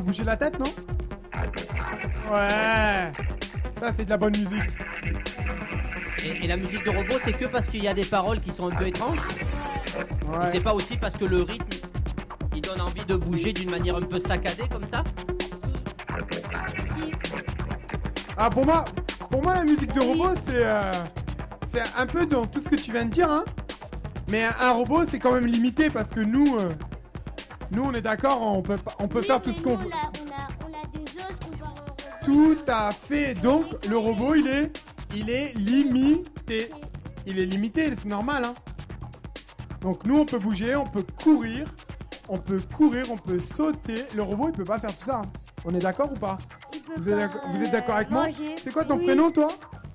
bouger la tête, non? Ouais. Ça, c'est de la bonne musique. Et la musique de robot, c'est que parce qu'il y a des paroles qui sont un peu étranges? Ouais. Et c'est pas aussi parce que le rythme, il donne envie de bouger d'une manière un peu saccadée comme ça? Si. Ah, pour moi, la musique de robot, c'est un peu dans tout ce que tu viens de dire, hein. Mais un robot, c'est quand même limité parce que nous, on est d'accord, on peut faire tout ce qu'on veut. On a des os qu'on va Tout à fait. Donc, le robot, il est limité. Il est limité, c'est normal, hein. Donc, nous, on peut bouger, on peut courir, on peut sauter. Le robot, il peut pas faire tout ça, hein. On est d'accord ou pas? Vous êtes d'accord avec moi? C'est quoi ton prénom, toi?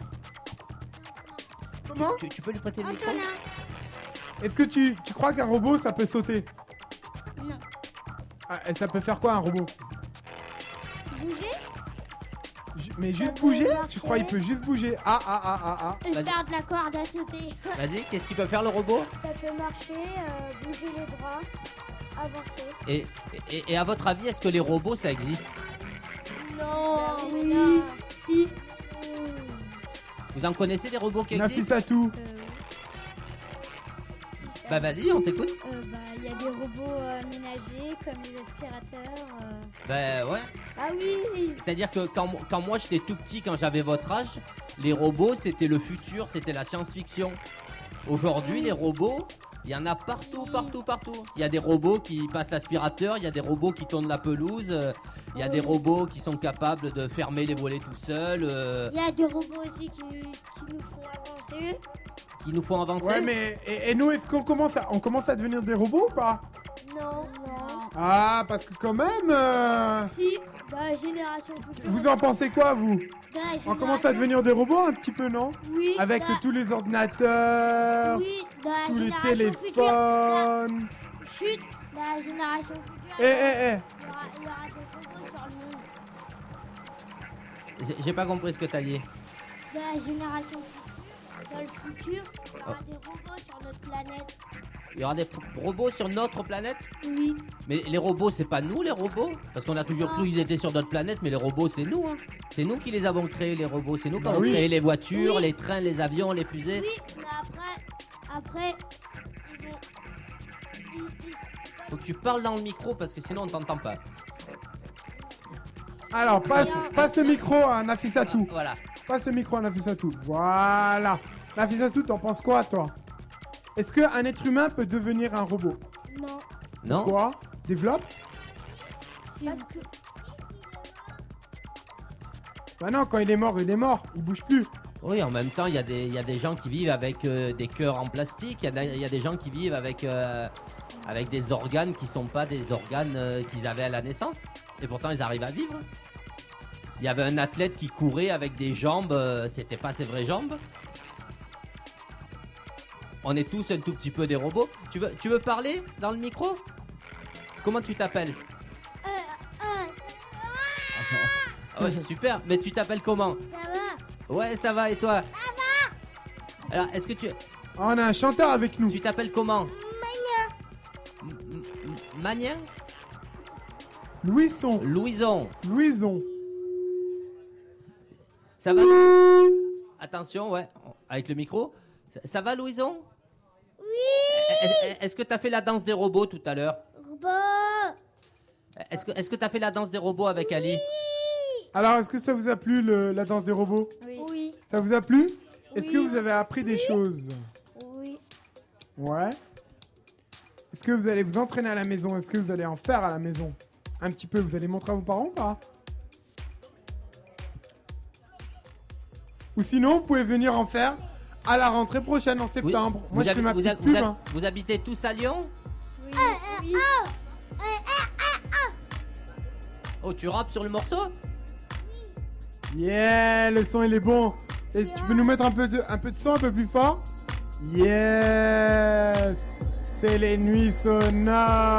Comment? Tu peux lui prêter le micro? Antonin. Est-ce que tu crois qu'un robot, ça peut sauter? Non. Ah, et ça peut faire quoi, un robot? Bouger. Mais juste peut bouger? marcher. Tu crois qu'il peut juste bouger? Ah. Et Vas-y. faire de la corde à sauter. Vas-y, qu'est-ce qu'il peut faire le robot? Ça peut marcher, bouger les bras, avancer. Et à votre avis, est-ce que les robots, ça existe? Non, oui. Si. Vous en connaissez des robots qui existent? Nafissatou. Bah vas-y, on t'écoute. Il y a des robots ménagers comme les aspirateurs. Bah ouais. Ah oui. C'est-à-dire que quand moi j'étais tout petit, quand j'avais votre âge, les robots c'était le futur, c'était la science-fiction. Aujourd'hui, les robots, il y en a partout. Il y a des robots qui passent l'aspirateur, il y a des robots qui tournent la pelouse, il y a des robots qui sont capables de fermer les volets tout seuls. Il y a des robots aussi qui nous font avancer. Qui nous font avancer. Ouais, mais et nous, est-ce qu'on commence à devenir des robots ou pas? Non. Ah, parce que quand même. Si, dans la génération future. Vous en pensez quoi, vous? Dans la On commence à devenir des robots un petit peu, non? Oui. Avec dans- tous les ordinateurs, Oui, dans la tous les génération future. téléphones. Chut, dans la génération future. Eh. Il y aura des robots sur le monde. J'ai pas compris ce que t'as dit. Dans la génération future, dans le futur, il y aura des robots sur notre planète. Il y aura des robots sur notre planète? Oui. Mais les robots, c'est pas nous les robots? Parce qu'on a toujours cru qu'ils étaient sur notre planète, mais les robots, c'est nous, hein. C'est nous qui les avons créés, les robots. C'est nous qui avons oui. créé les voitures, Oui. les trains, les avions, les fusées. Oui, mais après, Faut que tu parles dans le micro parce que sinon on t'entend pas. Alors, passe le micro à Nafissatou. Voilà. Passe le micro à Nafissatou. Voilà. Nafissatou, t'en penses quoi, toi? Est-ce qu'un être humain peut devenir un robot? non. Non? Quoi? Développe? Parce que Bah non, quand il est mort, il bouge plus. Oui, en même temps, il y a des gens qui vivent avec des cœurs en plastique. Il y a des gens qui vivent avec des organes qui sont pas des organes qu'ils avaient à la naissance. Et pourtant, ils arrivent à vivre. Il y avait un athlète qui courait avec des jambes, c'était pas ses vraies jambes. On est tous un tout petit peu des robots. Tu veux parler dans le micro? Comment tu t'appelles? Ah ouais, super. Mais tu t'appelles comment? ça va. Ouais, ça va. Et toi? Ça va. Alors, est-ce que On a un chanteur avec nous. tu t'appelles comment? Magnin? Louison. Louison. Ça va? Attention, ouais, avec le micro. Ça va, Louison? Oui. Est-ce que t'as fait la danse des robots tout à l'heure? Robot. Est-ce que t'as fait la danse des robots avec Ali? Alors, est-ce que ça vous a plu la danse des robots? Oui. Ça vous a plu? Est-ce Oui. que vous avez appris des choses? Oui. Ouais. Est-ce que vous allez vous entraîner à la maison? Est-ce que vous allez en faire à la maison? Un petit peu, vous allez montrer à vos parents ou pas? Ou sinon, vous pouvez venir en faire à la rentrée prochaine en septembre. Moi, je fais ma petite pub. Hein. Vous habitez tous à Lyon? Oui. Oh, tu rappes sur le morceau? Yeah, le son il est bon. Et tu peux nous mettre un peu de son un peu plus fort? Yes, c'est les nuits sonores.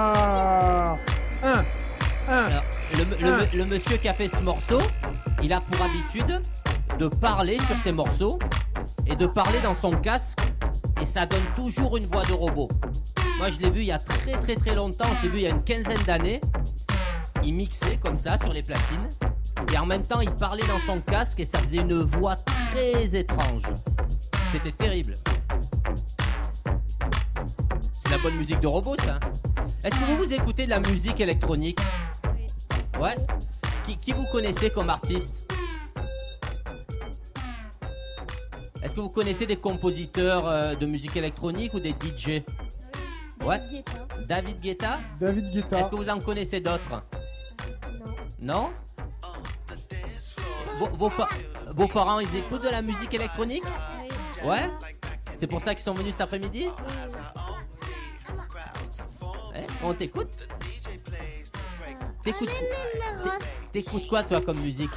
Alors, le monsieur qui a fait ce morceau, il a pour habitude de parler sur ses morceaux et de parler dans son casque et ça donne toujours une voix de robot. Moi je l'ai vu il y a très longtemps, je l'ai vu il y a une quinzaine d'années il mixait comme ça sur les platines. Et en même temps, il parlait dans son casque et ça faisait une voix très étrange. C'était terrible. C'est la bonne musique de robot, ça. Est-ce que vous écoutez de la musique électronique? Ouais. Qui vous connaissez comme artiste? Est-ce que vous connaissez des compositeurs de musique électronique ou des DJ? Ouais. David Guetta. David Guetta. Est-ce que vous en connaissez d'autres? Non. Vos parents, ils écoutent de la musique électronique? Ouais. C'est pour ça qu'ils sont venus cet après-midi? On t'écoute? T'écoutes quoi, toi, comme musique?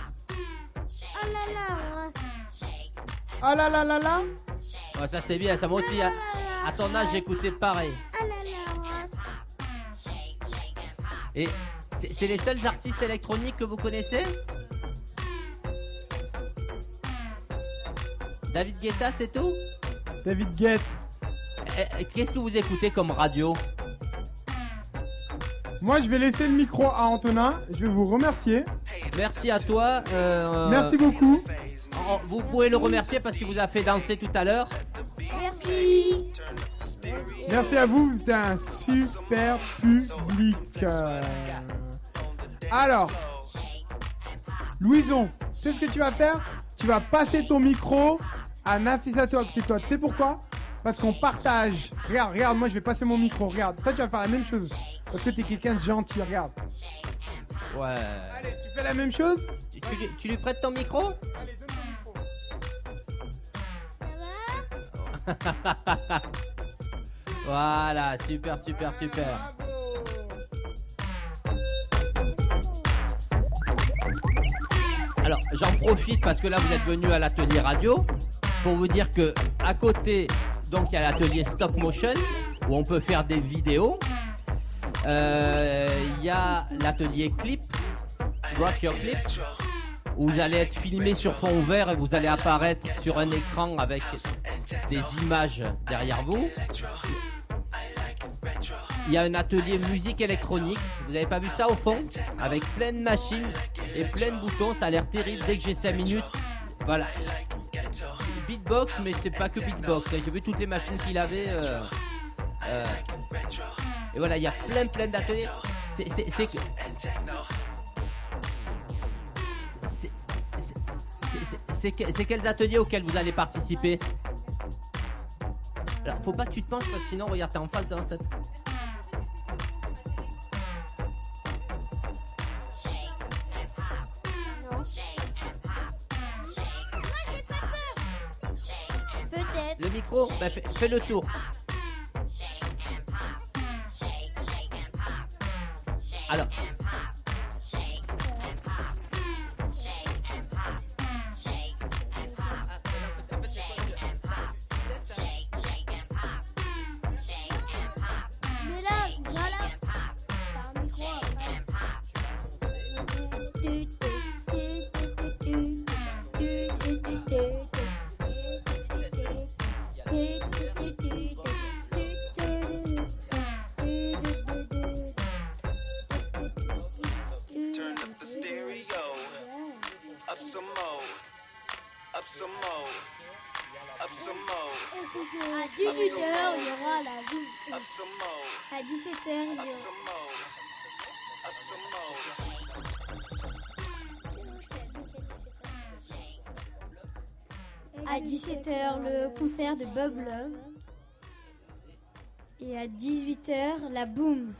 Ah là là là là. Oh, ça c'est bien, ça moi aussi. À ton âge, j'écoutais pareil. Et c'est les seuls artistes électroniques que vous connaissez? David Guetta, c'est tout? David Guetta. Qu'est-ce que vous écoutez comme radio? Moi, je vais laisser le micro à Antonin. Je vais vous remercier. Merci à toi. Merci beaucoup. Vous pouvez le remercier parce qu'il vous a fait danser tout à l'heure. Merci. Merci à vous. Vous êtes un super public. Alors, Louison, tu sais ce que tu vas faire? Tu vas passer ton micro à Nafissatou à côté de toi. Tu sais pourquoi? Parce qu'on partage. Regarde, moi je vais passer mon micro. Regarde, toi tu vas faire la même chose. Parce que t'es quelqu'un de gentil, regarde. Ouais. Allez, tu fais la même chose? Tu lui prêtes ton micro? Allez, donne ton micro. Ça va? Voilà, super. Bravo. Alors, j'en profite parce que là, vous êtes venu à l'atelier radio pour vous dire que à côté, donc il y a l'atelier stop motion où on peut faire des vidéos. Il y a l'atelier clip, Rock Your Clip, où vous allez être filmé sur fond ouvert et vous allez apparaître sur un écran avec des images derrière vous. Il y a un atelier musique électronique, vous n'avez pas vu ça au fond? Avec plein de machines et plein de boutons, ça a l'air terrible dès que j'ai 5 minutes. Voilà. Beatbox, mais c'est pas que beatbox, j'ai vu toutes les machines qu'il avait. Et voilà, il y a plein d'ateliers. C'est quels ateliers auxquels vous allez participer? Alors, faut pas que tu te penches parce que sinon, regarde, t'es en face dans cette... Peut-être. Le micro, bah, fais le tour. Alors. Mais là, voilà. T'as un micro Turn up the stereo. Up some more. Up some more. Up some more. À 18h, il y aura la vie. Up some more. À 17h, il y Up aura... some more. Up some more. À 17h, le concert de Bob Love. Et à 18h, la boom.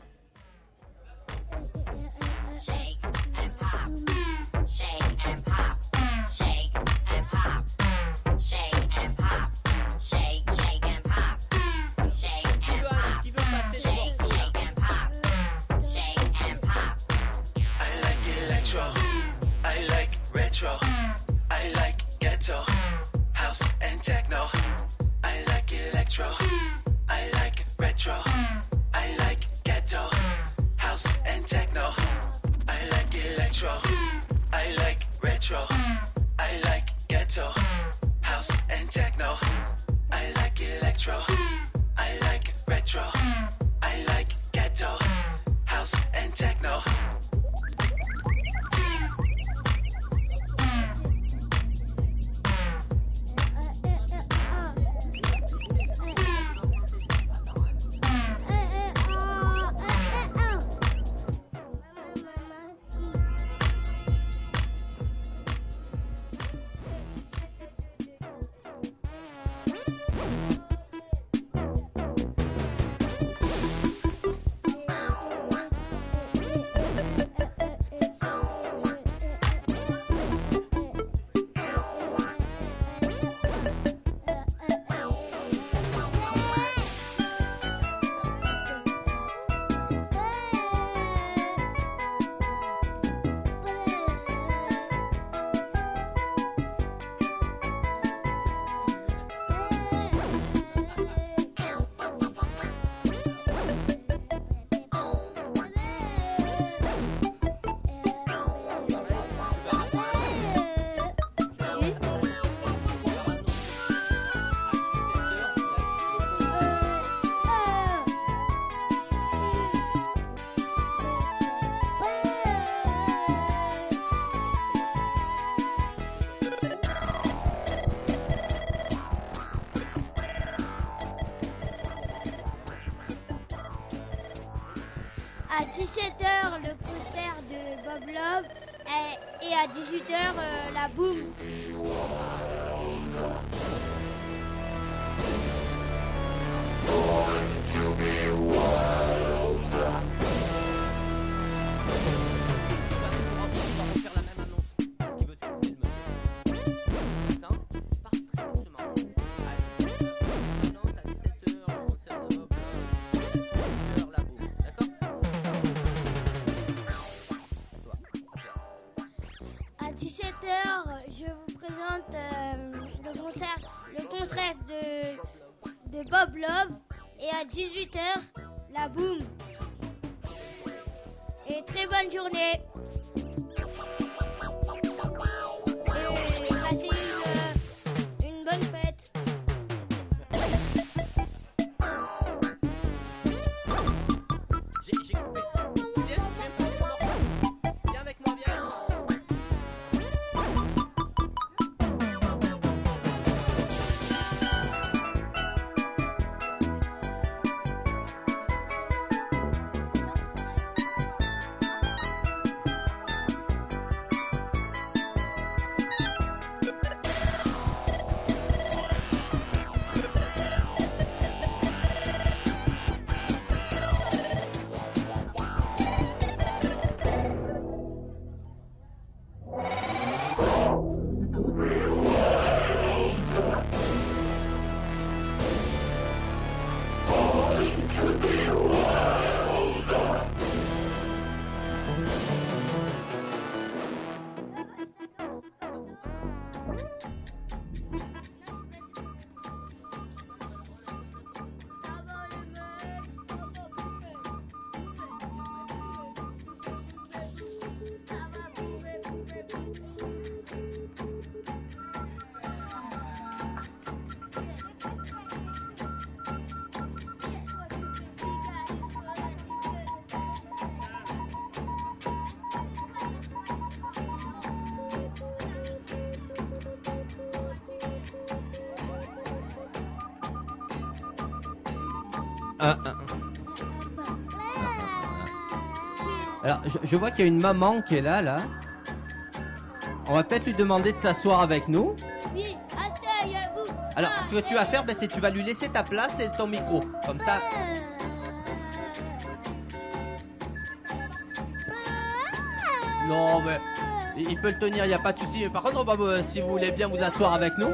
Qui veut passer le I like electro. I like retro. I like ghetto. House and techno. I like electro. I like retro. I like ghetto. House and techno. I like electro. I like retro. I like ghetto. House and techno. I like electro. I like retro. I like ghetto. House and techno. Love. Et à 18h, la Boom. À 17h, je vous présente le concert de Bob Love. Et à 18h, la Boom. Et très bonne journée. Et passez une bonne fête. J'ai coupé. Viens avec moi, viens. Alors, je vois qu'il y a une maman qui est là. On va peut-être lui demander de s'asseoir avec nous. Oui, asseyez-vous. Alors, ce que tu vas faire, c'est que tu vas lui laisser ta place et ton micro. Comme ça. Non, mais il peut le tenir, il n'y a pas de souci. Par contre, si vous voulez bien vous asseoir avec nous.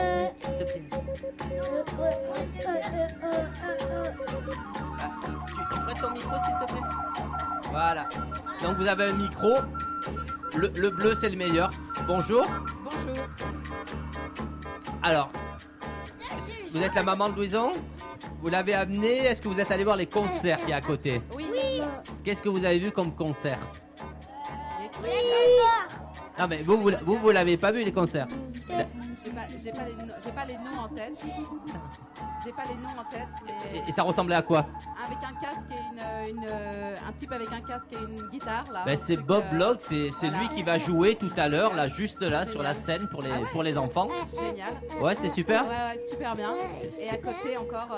Tu prêtes ton micro, s'il te plaît. Voilà. Donc, vous avez un micro. Le bleu, c'est le meilleur. Bonjour. Bonjour. Alors, vous êtes la maman de Louison? Vous l'avez amené? Est-ce que vous êtes allé voir les concerts qui est à côté? Oui. Qu'est-ce que vous avez vu comme concert? Oui. Non mais vous l'avez pas vu les concerts? J'ai pas les noms en tête. J'ai pas les noms en tête, mais Et ça ressemblait à quoi? avec un casque et un type avec un casque et une guitare là. Ben, c'est Bob Log, c'est voilà. lui qui va jouer tout à l'heure, là, juste là, sur la Génial. scène pour les, Ah ouais. pour les enfants. Génial. Ouais, c'était super. Ouais, super bien. Et à côté encore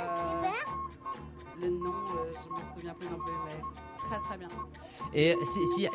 le nom, je me souviens plus non plus, mais très très bien. Et si...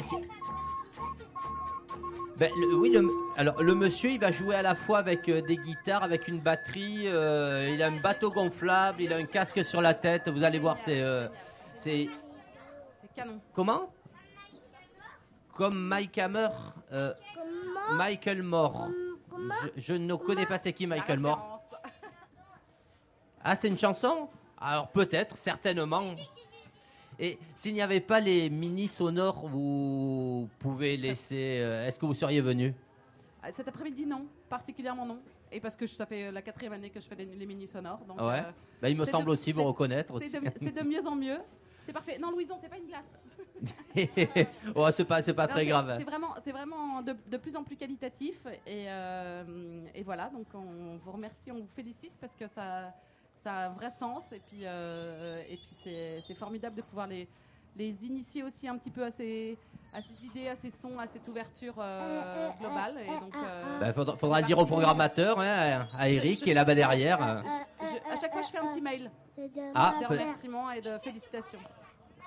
Ben, alors le monsieur il va jouer à la fois avec des guitares, avec une batterie, il a un bateau gonflable, il a un casque sur la tête, vous allez voir c'est C'est canon. comment? Comme Mike Hammer, Comment? Michael Moore. Comment? Je ne connais pas c'est qui La Michael Moore. référence. Ah, c'est une chanson? Alors peut-être, certainement. Et s'il n'y avait pas les mini sonores, vous pouvez laisser... est-ce que vous seriez venu? Cet après-midi, non. Particulièrement non. Et parce que ça fait la 4e année que je fais les mini sonores. Donc, Ouais. Ben, il me c'est semble de- aussi vous c'est- reconnaître aussi. c'est de mieux en mieux. C'est parfait. Non, Louison, c'est pas une glace. Ouais, c'est pas Non, très grave. C'est vraiment de plus en plus qualitatif. Et voilà, donc on vous remercie, on vous félicite parce que ça a un vrai sens. Et puis c'est formidable de pouvoir les initier aussi un petit peu à ces idées, à ces sons, à cette ouverture globale. Et donc, Ben, faudra le dire au programmateur, hein, à Eric qui est là-bas derrière. à chaque fois, je fais un petit mail Ah, de peut- remerciements et de félicitations.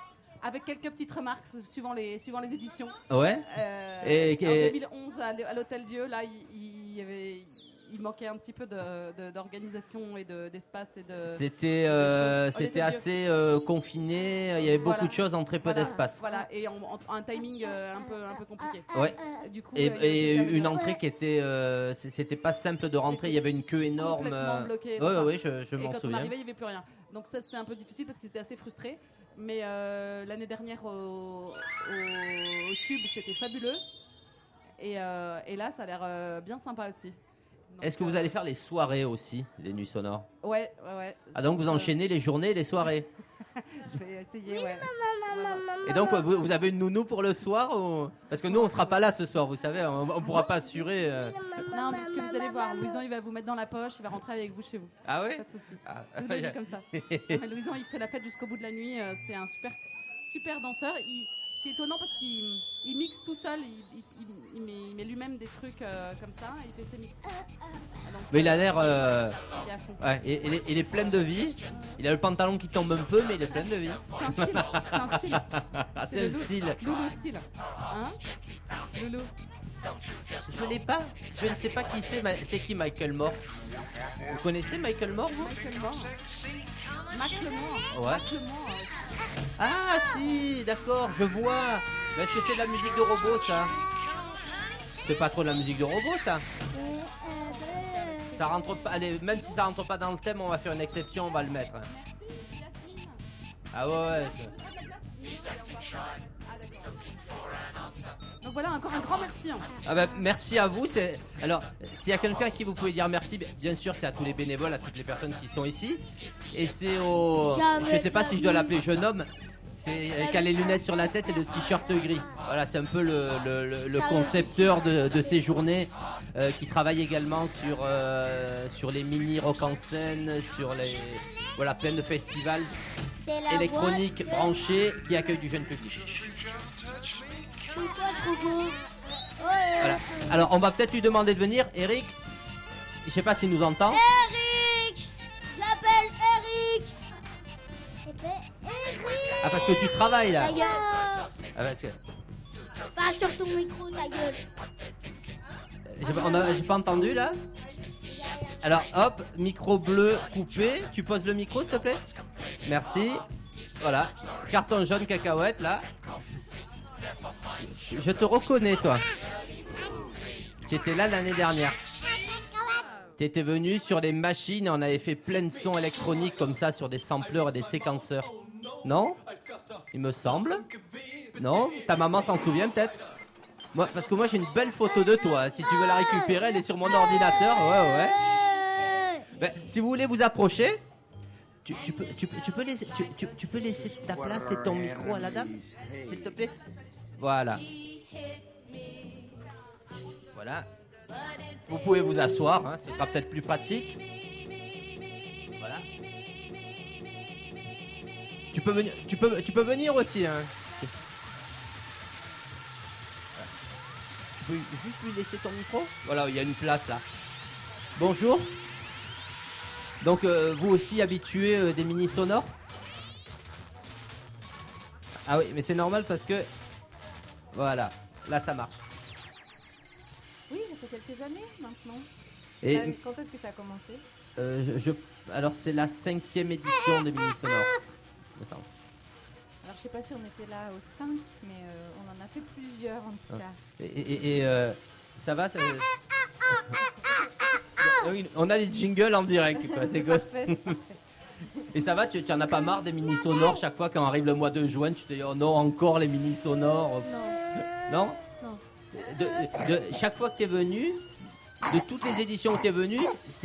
Avec quelques petites remarques suivant les éditions. Ouais. En 2011, à l'Hôtel Dieu, là, il manquait un petit peu d'organisation et d'espace et de. C'était assez confiné. Il y avait beaucoup de choses en très peu d'espace. Voilà, et un timing un peu compliqué. Ouais. Du coup, Et une entrée qui était, c'était pas simple de rentrer. Il y avait une queue énorme. Complètement bloqué, Ouais, je m'en et quand souviens. on arrivait, il n'y avait plus rien. Donc ça, c'était un peu difficile parce qu'ils étaient assez frustrés. Mais l'année dernière au Sub, c'était fabuleux. Et là, ça a l'air bien sympa aussi. Donc, Est-ce que vous allez faire les soirées aussi, les nuits sonores? Ouais. Ah, donc vous enchaînez les journées et les soirées. Je vais essayer, ouais. Et donc vous avez une nounou pour le soir ou... Parce que nous on sera pas là ce soir, vous savez, on pourra pas assurer. Non, parce que vous allez voir, Louison il va vous mettre dans la poche, il va rentrer avec vous chez vous. Ah ouais? Pas de souci. Ah. Louison, il est comme ça. Mais Louison il fait la fête jusqu'au bout de la nuit, c'est un super danseur. C'est étonnant parce qu'il mixe tout seul, il met lui-même des trucs comme ça, il fait ses mix. Donc, Mais il a l'air... il est à fond. Ouais, il est plein de vie. Il a le pantalon qui tombe un peu, mais il est plein de vie. C'est un style. C'est un style. Loulou style. Hein Loulou. Je l'ai pas. Je ne sais pas qui c'est. C'est qui Michael Moore? Vous connaissez Michael Moore, vous? Michael Moore. Mac Lemore. Ouais. Mac Lemore. Ah si, d'accord, je vois. Mais est-ce que c'est de la musique de robot, ça? C'est pas trop de la musique de robot, ça? Ça rentre pas. Allez, même si ça rentre pas dans le thème, on va faire une exception, on va le mettre. Ah ouais. Donc voilà, encore un grand merci. Ah bah, merci à vous. Alors, s'il y a quelqu'un à qui vous pouvez dire merci, bien sûr, c'est à tous les bénévoles, à toutes les personnes qui sont ici. Et c'est au... Je sais pas si je dois l'appeler jeune homme. C'est qui a les lunettes sur la tête et le t-shirt gris. Voilà, c'est un peu le concepteur de ces journées qui travaille également sur les mini rock en scène, sur les plein de festivals électroniques branchés qui accueillent du jeune public. Voilà. Alors, on va peut-être lui demander de venir. Eric, je sais pas s'il nous entend. Eric, j'appelle Eric. Ah, parce que tu travailles là. Ta gueule. Ah, parce que... Pas sur ton micro, ta gueule. J'ai pas entendu là. Alors hop, micro bleu coupé. Tu poses le micro s'il te plaît. Merci. Voilà. Carton jaune cacahuète là. Je te reconnais toi. Tu étais là l'année dernière. Tu étais venu sur des machines et on avait fait plein de sons électroniques comme ça sur des sampleurs et des séquenceurs. Non? Il me semble. Non? Ta maman s'en souvient peut-être? Parce que moi j'ai une belle photo de toi. Si tu veux la récupérer, elle est sur mon ordinateur. Ouais. Ben, si vous voulez vous approcher, tu peux laisser ta place et ton micro à la dame, s'il te plaît. Voilà. Vous pouvez vous asseoir, hein, ce sera peut-être plus pratique. Voilà. Tu peux venir aussi, hein. Tu peux juste lui laisser ton micro? Voilà, il y a une place là. Bonjour. Donc vous aussi habitués des mini sonores? Ah oui, mais c'est normal parce que voilà, là ça marche. Oui, ça fait quelques années maintenant. Et quand est-ce que ça a commencé? Alors c'est la 5e édition de mini sonores. Alors je sais pas si on était là au 5, mais on en a fait plusieurs en tout cas. Et ça va Oui, on a des jingles en direct, quoi. C'est cool. Parfait. Et ça va, tu en as pas marre des mini sonores chaque fois quand arrive le mois de juin, tu te dis oh non, encore les mini sonores. Non. Chaque fois que tu es venu, de toutes les éditions où tu es venu,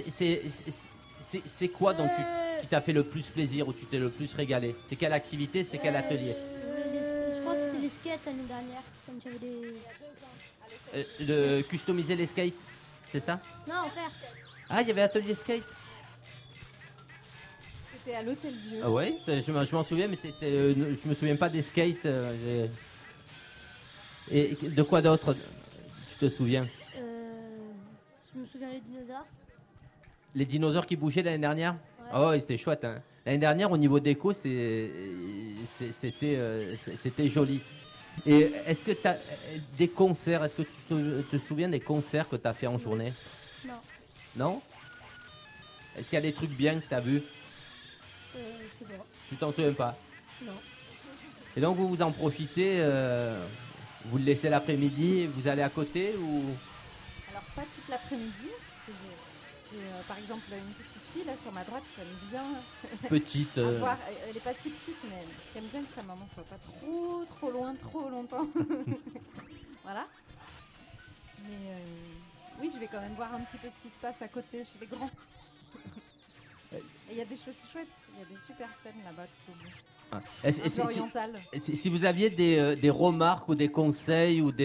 c'est quoi donc qui t'a fait le plus plaisir, ou tu t'es le plus régalé? C'est quelle activité, c'est quel atelier? Je crois que c'était les skates l'année dernière. De customiser les skates, c'est ça? Non, faire. Ah, il y avait atelier skate. C'était à l'Hôtel Dieu. Ah ouais, je m'en souviens, mais c'était, je me souviens pas des skates. Et de quoi d'autre tu te souviens? Je me souviens des dinosaures. Les dinosaures qui bougeaient l'année dernière? Ouais. Oh, c'était chouette. Hein. L'année dernière, au niveau déco, c'était c'était joli. Et est-ce que tu as des concerts, est-ce que tu te souviens des concerts que tu as fait en journée? Non. Non? Est-ce qu'il y a des trucs bien que tu as vus? Je sais pas. Tu t'en souviens pas? Non. Et donc vous en profitez, vous le laissez l'après-midi, vous allez à côté ou... Alors pas toute l'après-midi. Parce que j'ai par exemple une petite fille là sur ma droite qui aime bien Petite... avoir. Elle est pas si petite, mais elle aime bien que sa maman soit pas trop loin, trop longtemps. Voilà. Mais oui, je vais quand même voir un petit peu ce qui se passe à côté chez les grands. Et il y a des choses chouettes, il y a des super scènes là-bas tout au bout. Ah. Un peu orientales. Si vous aviez des remarques ou des conseils ou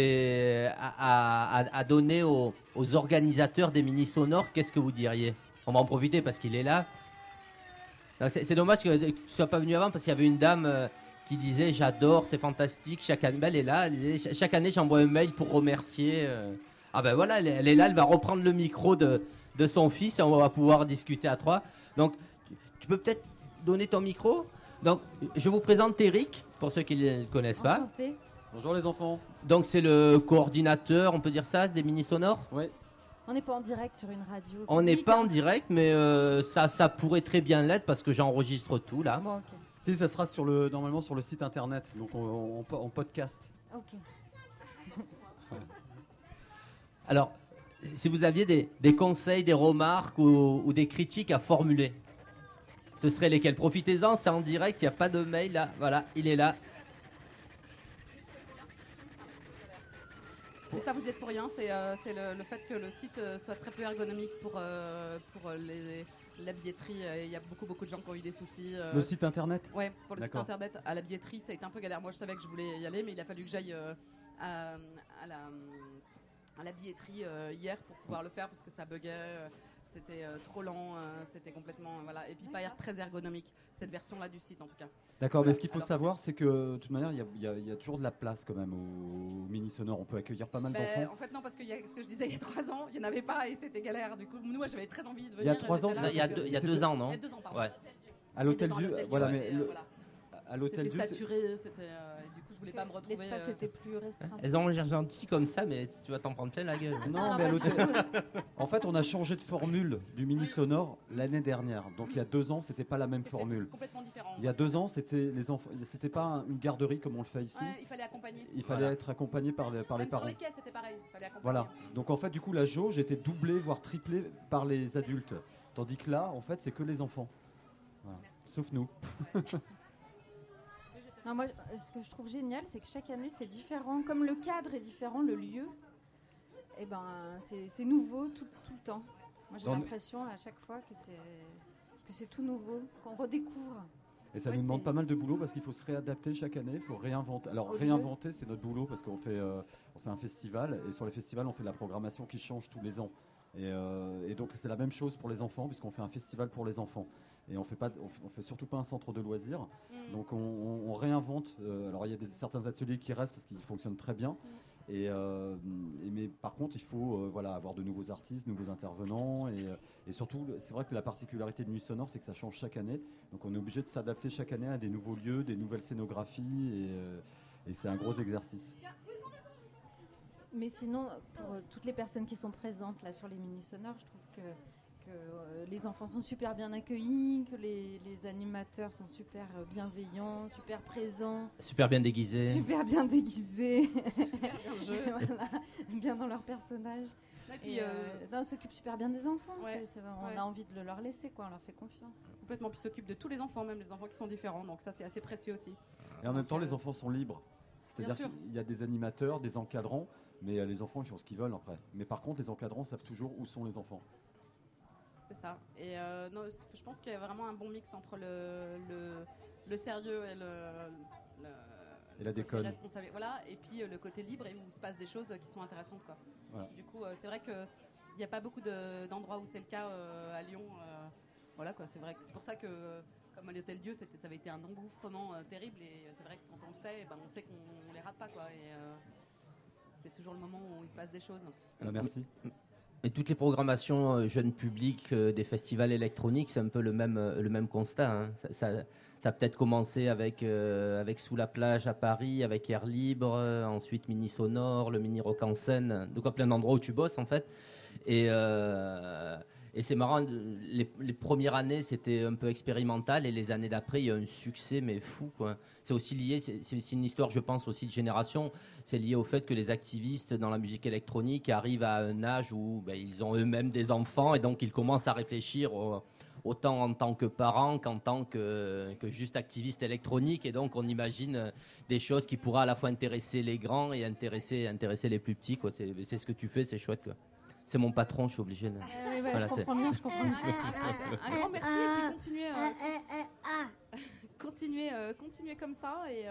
à donner aux organisateurs des mini sonores, qu'est-ce que vous diriez? On va en profiter parce qu'il est là. Donc, c'est dommage que tu ne sois pas venu avant parce qu'il y avait une dame qui disait j'adore, c'est fantastique. Chaque année, elle est là. Chaque année, j'envoie un mail pour remercier. Ah ben voilà, elle est là, elle va reprendre le micro de son fils et on va pouvoir discuter à trois. Donc, tu peux peut-être donner ton micro. Donc, je vous présente Eric, pour ceux qui ne le connaissent pas. Enchanté. Bonjour les enfants. Donc, c'est le coordinateur, on peut dire ça, des mini sonores. Oui. On n'est pas en direct sur une radio. On n'est publique, pas hein. en direct, mais ça pourrait très bien l'être parce que j'enregistre tout là. Bon, ok. Si, ça sera normalement sur le site internet, donc en podcast. Ok. Alors, si vous aviez des conseils, des remarques ou des critiques à formuler, ce seraient lesquels? Profitez-en, c'est en direct, il n'y a pas de mail là. Voilà, il est là. Mais ça, vous y êtes pour rien. C'est le fait que le site soit très peu ergonomique pour la billetterie. Il y a beaucoup de gens qui ont eu des soucis. Le site internet. Ouais, pour le site D'accord. internet. À la billetterie, ça a été un peu galère. Moi, je savais que je voulais y aller, mais il a fallu que j'aille à la billetterie hier pour pouvoir le faire parce que ça buguait. C'était trop lent, c'était complètement... voilà. Et puis pas très ergonomique, cette version-là du site en tout cas. D'accord, Voilà. mais ce qu'il faut Alors, savoir, c'est que de toute manière, il y a toujours de la place quand même au mini sonore. On peut accueillir pas mal d'enfants. En fait, non, parce que ce que je disais il y a 3 ans, il n'y en avait pas et c'était galère. Du coup, moi, j'avais très envie de venir. Il y a 3 ans, j'étais là, Il y a parce que- il y a 2 ans, non? Il y a 2 ans, pardon. Ouais. À l'hôtel Il y a 2 ans, Dieu, à l'Hôtel voilà, Dieu, mais et, voilà. à l'hôtel C'était Dieu, saturé, c'était... du coup, je voulais pas me retrouver... L'espace était plus restreint. Elles ont l'air gentilles comme ça, mais tu vas t'en prendre plein la gueule. Non, mais à l'hôtel. En fait, on a changé de formule du mini sonore l'année dernière. Donc il y a 2 ans, c'était pas la même C'était formule. complètement différent. Il y a 2 ans, c'était les enfants. C'était pas une garderie comme on le fait ici. Ouais, il fallait accompagner. Il fallait Voilà. être accompagné par les Même parents. sur les quais, c'était pareil. Il fallait accompagner. Voilà. Donc en fait, du coup, la jauge était doublée, voire triplée par les adultes. Tandis que là, en fait, c'est que les enfants. Voilà. Sauf nous. Non, moi, ce que je trouve génial, c'est que chaque année, c'est différent. Comme le cadre est différent, le lieu, eh ben, c'est nouveau tout le temps. Moi, j'ai Dans le- l'impression à chaque fois que c'est tout nouveau, qu'on redécouvre. Et ça Ouais, nous demande c'est- pas mal de boulot parce qu'il faut se réadapter chaque année, il faut réinventer. Alors Au lieu. réinventer, c'est notre boulot parce qu'on fait un festival et sur les festivals, on fait de la programmation qui change tous les ans. Et donc c'est la même chose pour les enfants puisqu'on fait un festival pour les enfants. Et on fait surtout pas un centre de loisirs. Donc on réinvente. Alors il y a certains ateliers qui restent parce qu'ils fonctionnent très bien. Mais par contre, il faut avoir de nouveaux artistes, de nouveaux intervenants. Et surtout, c'est vrai que la particularité de Nuit Sonore, c'est que ça change chaque année. Donc on est obligé de s'adapter chaque année à des nouveaux lieux, des nouvelles scénographies. Et c'est un gros exercice. Mais sinon, pour toutes les personnes qui sont présentes là sur les mini-sonores, je trouve que les enfants sont super bien accueillis, que les animateurs sont super bienveillants, super présents, Super bien déguisé. super bien déguisés, Super bien le jeu. voilà, bien dans leur personnage. Et puis, Et non, on s'occupe super bien des enfants. Ouais, On ouais. a envie de le leur laisser, quoi. On leur fait confiance. complètement, puis s'occupe de tous les enfants, même les enfants qui sont différents. Donc ça, c'est assez précieux aussi. Et en même temps, les enfants sont libres. C'est-à-dire Bien sûr. qu'il y a des animateurs, des encadrants, mais les enfants, ils font ce qu'ils veulent après. Mais par contre, les encadrants savent toujours où sont les enfants. C'est ça. Et non, je pense qu'il y a vraiment un bon mix entre le sérieux et Et la côté déconne. responsable. Voilà, et puis le côté libre et où il se passe des choses qui sont intéressantes, quoi. Voilà. Du coup, c'est vrai qu'il n'y a pas beaucoup d'endroits où c'est le cas à Lyon. Voilà, quoi. C'est vrai que c'est pour ça que, comme à l'Hôtel Dieu, ça avait été un engouffrement terrible. Et c'est vrai que quand on le sait, on sait qu'on les rate pas, quoi. Et c'est toujours le moment où il se passe des choses. Merci. Et toutes les programmations jeunes publics des festivals électroniques, c'est un peu le même constat. Hein. Ça a peut-être commencé avec Sous la plage à Paris, avec Air Libre, ensuite Mini Sonore, le Mini Rock en scène, donc plein d'endroits où tu bosses en fait. Et c'est marrant, les premières années c'était un peu expérimental et les années d'après il y a un succès mais fou quoi. C'est aussi lié, c'est une histoire je pense aussi de génération, c'est lié au fait que les activistes dans la musique électronique arrivent à un âge où ils ont eux-mêmes des enfants et donc ils commencent à réfléchir autant en tant que parents qu'en tant que juste activiste électronique et donc on imagine des choses qui pourraient à la fois intéresser les grands et intéresser les plus petits quoi. C'est ce que tu fais, c'est chouette quoi. C'est mon patron, je suis obligé de... Voilà, je comprends bien. Un grand merci et puis continuez comme ça et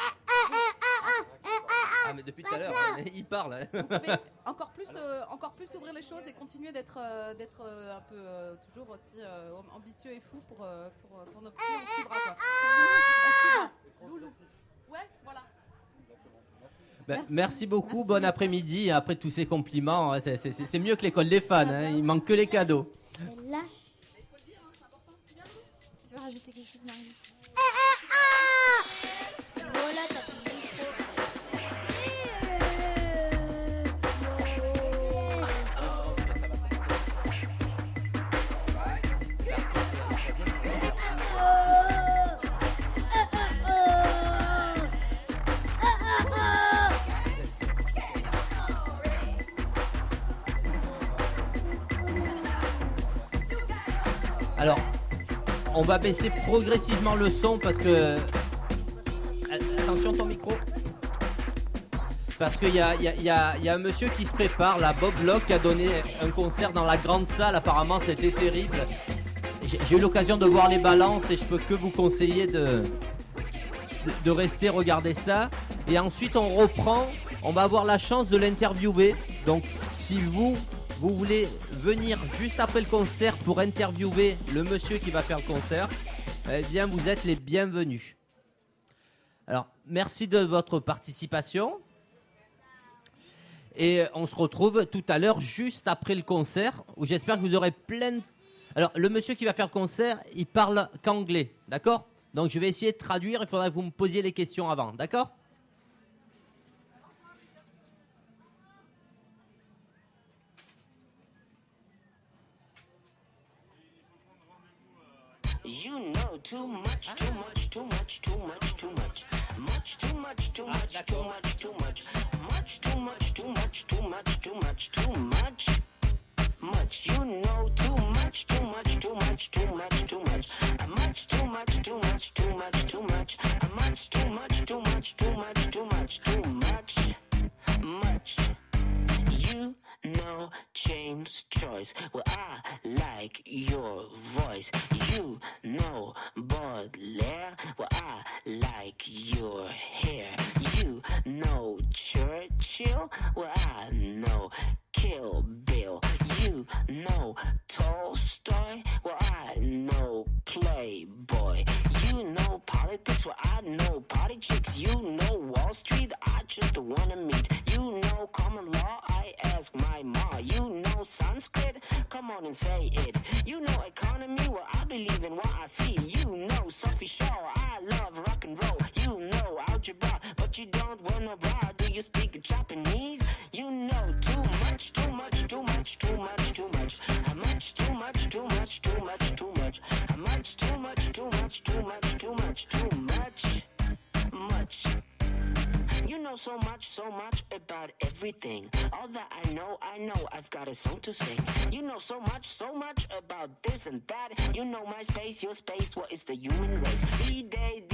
Ah mais depuis tout à l'heure, il parle. Hein. Vous pouvez encore plus ouvrir les choses et continuer d'être un peu toujours aussi ambitieux et fou pour nos petits. On suivra quoi. Loulou. Ouais, voilà. Merci beaucoup, bon après-midi. Après tous ces compliments, c'est mieux que l'école des fans, hein. Il manque que les cadeaux. Lâche. Tu veux rajouter quelque chose, Marie? Voilà, t'as ton micro. Alors, on va baisser progressivement le son parce que... Attention ton micro. Parce qu'il y a un monsieur qui se prépare, là, Bob Locke, qui a donné un concert dans la grande salle. Apparemment, c'était terrible. J'ai eu l'occasion de voir les balances et je peux que vous conseiller de rester regarder ça. Et ensuite, on reprend. On va avoir la chance de l'interviewer. Donc, si vous voulez venir juste après le concert pour interviewer le monsieur qui va faire le concert, eh bien, vous êtes les bienvenus. Alors, merci de votre participation. Et on se retrouve tout à l'heure, juste après le concert, où j'espère que vous aurez plein de... Alors, le monsieur qui va faire le concert, il parle qu'anglais, d'accord? Donc, je vais essayer de traduire, il faudra que vous me posiez les questions avant, d'accord? You know too much, too much, too much, too much, too much. Much, too much, too much, too much, too much. Much, too much, too much, too much, too much, too much. Much, you know too much, too much, too much, too much, too much. Much, too much, too much, too much, too much. Much, too much, too much, too much, too much, too much. Much. You know James Joyce. Well, I like your voice. You know Baudelaire. Well, I like your hair. You know Churchill. Well, I know Kill Bill. You know Tolstoy. Well, I know Playboy. You know politics. Well, I know party chicks. You know Wall Street. I just wanna meet. You know common law. I ask my ma. You know Sanskrit. Come on and say it. You know economy. Well, I believe in what I see. You know Sophie Shaw. I love rock and roll. You know algebra, but you don't wanna bra. Do you speak Japanese? You know too much, too much, too much, too much, too much. Much, too much, too much, too much, too much. Much, too much, too much, too much, too much, too much, much. You know so much about everything. All that I know, I've got a song to sing. You know so much about this and that. You know my space, your space, what is the human race? D-Day,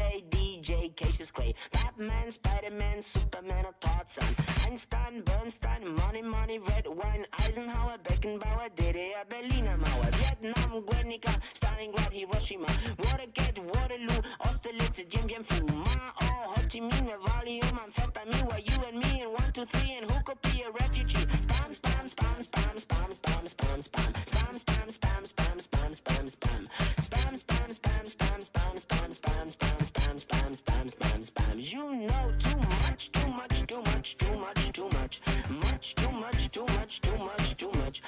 DJ, Cassius Clay. Batman, Spider-Man, Superman, or Tarzan. Einstein, Bernstein, money, red wine. Eisenhower, Beckenbauer, DDR, Berliner Mauer. Vietnam, Guernica, Stalingrad, Hiroshima. Watergate, Waterloo, Austerlitz, Dien Bien Phu. Ma, oh, Ho Chi Minh, Valium, amphetamine. Were you and me in 1, 2, 3, and who could be a refugee? Spam, spam, spam, spam, spam, spam, spam, spam. Spam, spam, spam, spam, spam, spam, spam. Spam, spam, spam, spam, spam, spam, spam, spam, spam, spam, spam, spam, spam. You know too much, too much, too much, too much, too much. Much, too much, too much, too much, too much.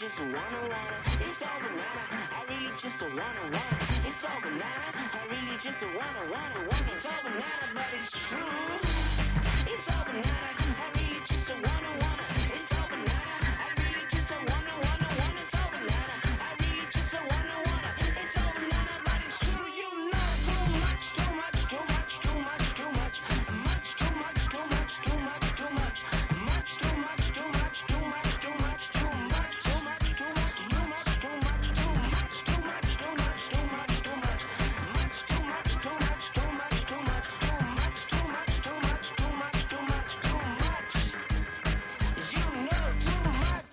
just wanna. It's all banana. I really just wanna. It's all banana. I really just wanna. It's all banana, but it's true. It's all banana. I really just wanna. It's all banana. I really just wanna. It's all banana. I really just wanna. It's all banana, but it's true. You know too much, too much, too much, too much, too much, much, too much, too much, too much, too much, much, too much, too much, too much, too much, too much, too much, too much, too much, too much, too much, too much, too much, too much, too much, much, too much, too much, too much, too much, too much, too much, too much, too much, too much, too much. You know too much.